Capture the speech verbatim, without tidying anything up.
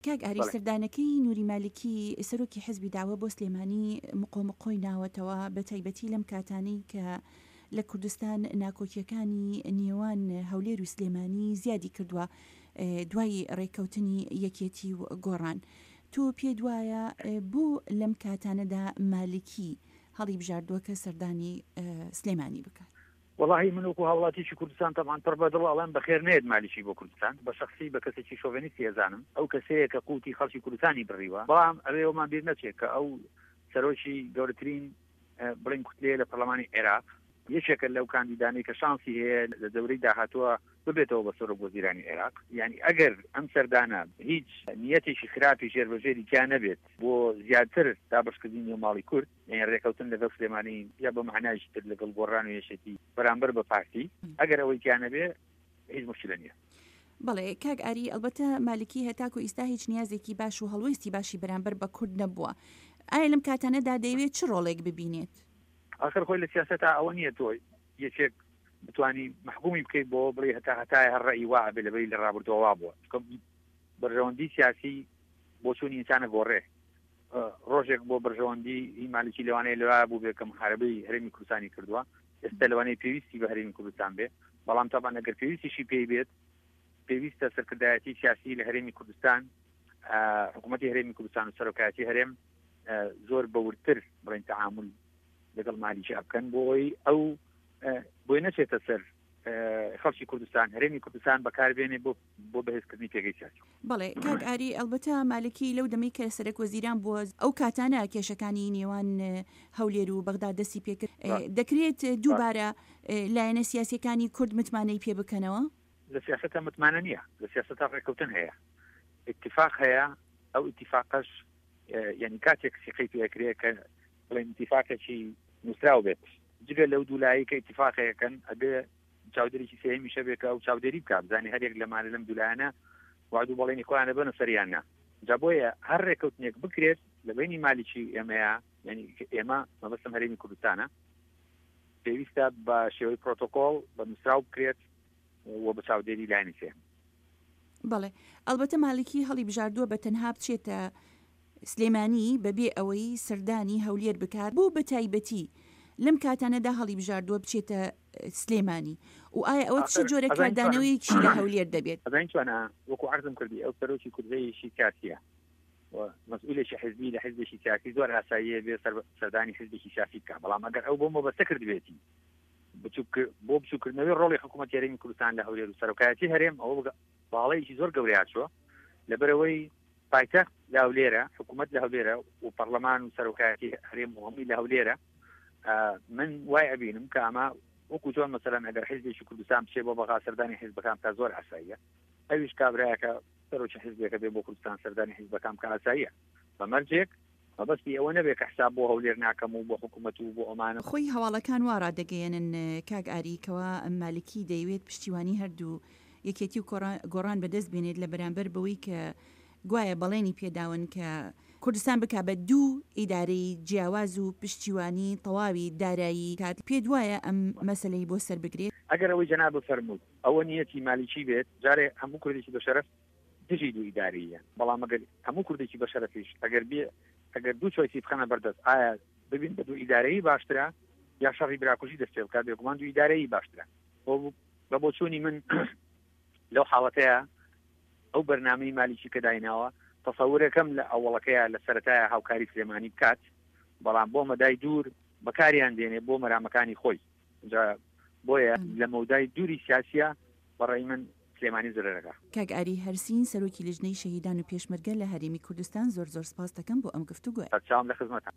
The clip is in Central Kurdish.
کاک ئاری سەردانەکەی نووری مالکی سەرۆکی حزبی داوە بۆ سلێمانی مقۆمقۆی ناوەتەوە بە تایبەتی لەم کاتانەی کە لە کوردستان ناکۆکیەکانی نێوان هەولێر و سلێمانی زیادی کردووە دوای ڕێککەوتنی یەکێتی و گۆڕان. تۆ پێ دوایە بۆ لەم کاتانەدا مالکی هەڵی بژاردووە کە سەردانی سلێمانی بکات؟ والله من وەکو هاوڵاتیی کوردستان طبعا پڕ بەدڵ ئەڵێم بەخێر نێت مالیشی بۆ کوردستان بە شخصی بە کەسێکی شۆڤێنیستی ئەزانم ئەو کەسەیە کە قوتی خەڵکی کوردستانی بڕیوە، بەڵام ئەوێمان بیر نەچێت کە ئەو سەرۆکی گەورەترین بڵین کوتلێ لە پەرلەمانی عێراق یەکێکە لەو کاندیدانەی کە شانسی هەیە لە دەورەی داهاتووە ببێتەوە بە سەرۆک وەزیرانی عێراق. یعنی ئەگەر ئەم سەردانە هیچ نیەتێکی خراپی ژێربەژێری تیا نەبێت بۆ زیاتر دابشکردنی ماڵی کورد، یعنی ڕێکەوتن لەگەڵ سلێمانی یا بە معنایشی تر لەگەڵ گۆڕان و یەشێتی بەرامبەر بە پارتی، ئەگەر ئەوەی تیا نەبێ هیچ مشکلە نییە. بەڵێ کاک ئاری، ئەلبەتە مالکی هەتاکو ئیستا هیچ نیازێکی باش و هەڵوێستی باشی بەرامبەر بە کورد نەبووە. ئایا لەم کاتانەدا دەیەوێت چ ڕۆڵێک ببینێت؟ ئاخر خۆی لە سیاسەتا ئەوە نییە تۆی یەکێک بتوانی محکومی بکەیت بۆ بڵێ هەتا هەتای هەر ڕێی وا بێ لەبەری لە ڕابردووە بووە. بەرژەوەندی سیاسی بۆ چوونی ئینسانە گۆڕێ. ڕۆژێک بۆ بەرژەوەندی هی مالکی لەوانەیە لەوایە بوو بێ کە محارەبەی هەرێمی کوردستانی کردووە، ئێستا لەوانەیە پێویستی بە هەرێمی کوردستان بێ، بەڵام تاوان ئەگەر پێویستیشی پێی بێت پێویستە سەرکردایەتی سیاسی لە هەرێمی کوردستان، حکوومەتی هەرێمی کوردستان و سەرۆکایەتی هەرێم زۆر بەورتر بڵێن تەعامل لەگەڵ مالیکی بکەن بۆی ئەو بۆی نەچێتە سەر خەڵکی کوردستان، هەرێمی کوردستان بەکاربێنێ بۆ بۆ بەهێزکردنی پێگەی سیاسی. بەڵێ کاک ئاری، ئەلبەتە مالکی لەو دەمەی کە سەرۆک وەزیران بووە ئەو کاتانە کێشەکانی نێوان هەولێر و بەغدا دەستی پێکرد، دەکرێت دووبارە لایەنە سیاسیەکانی کورد متمانەی پێ بکەنەوە؟ لە سیاسەتە متمانە نییە، لە سیاسەتە ڕێکەوتن هەیە، اتفاق هەیە. ئەو اتفاقش یعنی کاتێک سیقەی پێکرێ کە بڵێن اتفاقێکی نووسراو بێت، جگە لەو دوولایی کە اتفاقەکەن ئەبێ چاودێریی سێمیشە بێت ئەو چاودێری بکات، بزانێ هەرێک لەمانە لەم دوولایانە وعد و بەڵێنی خۆیانە بنە سەریانە. جا بۆیە هەر ڕێکەوتنێک بکرێت لە بینی مالیکی ئێمەیە، یعنی ئێمە مەبەستم هەرێمی کوردستانە، پێویستە بە شێوەی پرۆتۆکۆڵ بە نووسراو بکرێت و بە چاودێری لایەنی سێم. بەڵێ ئەلبەتە مالکی هەڵی بژاردووە بە تەنها بچێتە سلێمانی بەبێ ئەوەی سەردانی هەولێر بکات بۆ بە تایبەتی لەم کاتانەدا هەڵی بژاردووە بچێتە سلێمانی، و ئایا ئەوە چ جۆرە کاردانەوەیەکی لە هەولێر دەبێت؟ ئەدانتوانە وەکو عەرزم کردی ئەو سەرۆکی کوردەیەشی سیاسیە و مەسئولێکی حزبی لە حزبێکی سیاسی زۆر ئاساییە بێ سەردانی حزبێکی سیاسی بکات، بەڵام ئەگەر ئەو بۆ مەبەستە کردبێتی بۆ بچووکردنەوەی ڕۆڵی حکوومەتی هەرێمی کوردستان لە هەولێر و سەرۆکایەتی هەرێم ئەوە باڵەیەکی زۆر گەورەیە چووە، لەبەرەوەی پایتەخت لە هەولێرە، حکوومەت لە هەولێرە و پەرلەمان و سەرۆکایەتی هەرێم هەمووی لە هەولێرە. من وای ئەبینم کە ئەمە وەکو چۆن مەسەلەن ئەگەر حیزبێکی کوردستان بچێ بۆ بەغا سەردانی حیزبەکان تا زۆر ئاساییە، ئەویش کابرایەکە سەرۆکی حیزبێکە بێ بۆ کوردستان سەردانی حیزبەکان کە ئاساییە بەمەرجێک مەبەستی ئەوە نەبێت کە حساب بۆ هەولێر ناکەم و بۆ حکوومەت و بۆ ئەمانە. خۆی هەواڵەکان وا ڕادەگەیەنن کاک ئاریکەوە مالکی دەیەوێت پشتیوانی هەردوو یەکێتی و گۆڕان بەدەست بێنێت لە بەرامبەر بەوەی کە گوایە بەڵێنی پێداون کە کوردستان بکا بە دوو ئیدارەی جیاواز و پشتیوانی تەواوی دارایی کات. پێ دوایە ئەم مەسەلەی بۆ سەر بگرێت؟ ئەگەر ئەوەی جەناب فەرموود ئەوە نیەتی مالیکی بێت، جارێ هەموو کوردێکی بەشەرەف دژی دوو ئیداریە، بەڵام ئەگەر هەموو کوردێکی بەشەرەفیش ئەگەر بێ ئەگەر دوو چۆیسی بخەنە بەردەست، ئایا ببین بە دوو ئیدارەی باشترە یا شەڕی براکوژی دەستێ بکات، بێگومان دوو ئیدارەی باشترە. بە بۆ چوونی من لەو حاڵەتەیە ئەو بەرنامەی مالیکی کە دایناوە تەسەورەکەم لە ئەوڵەکەیە لە سەرەتایە هاوکاری سلێمانی بکات، بەڵام بۆ مەدای دوور بەکاریان دێنێ بۆ مەرامەکانی خۆی. بۆیە لە مەودای دووری سیاسیە بەڕێی من سلێمانی زرەرەکە. کاک ئاری هەرسین سەرۆکی لیژنەی شەهیدان و پێشمەرگە لە هەرێمی کوردستان، زۆر زۆر سپاس دەکەم بۆ ئەم گفتوگۆ. چاوم لە خزمەتە.